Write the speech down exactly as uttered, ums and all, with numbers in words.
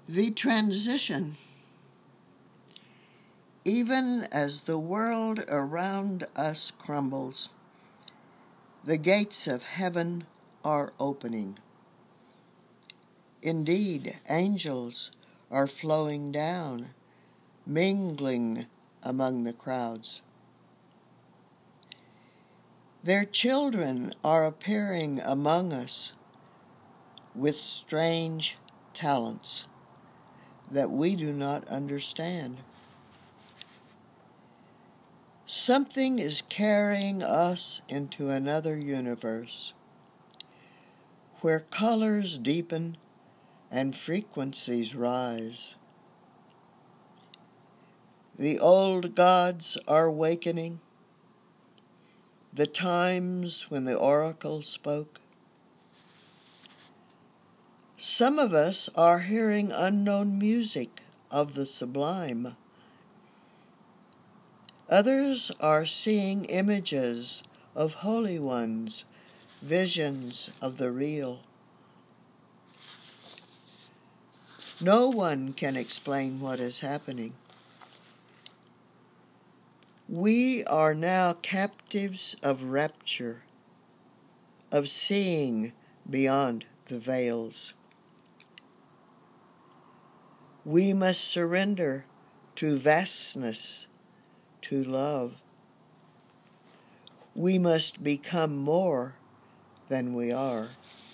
The transition. Even as the world around us crumbles, the gates of heaven are opening. Indeed, angels are flowing down, mingling among the crowds. Their children are appearing among us with strange talents that we do not understand. Something is carrying us into another universe where colors deepen and frequencies rise. The old gods are awakening, the times when the oracle spoke. Some of us are hearing unknown music of the sublime. Others are seeing images of holy ones, visions of the real. No one can explain what is happening. We are now captives of rapture, of seeing beyond the veils. We must surrender to vastness, to love. We must become more than we are.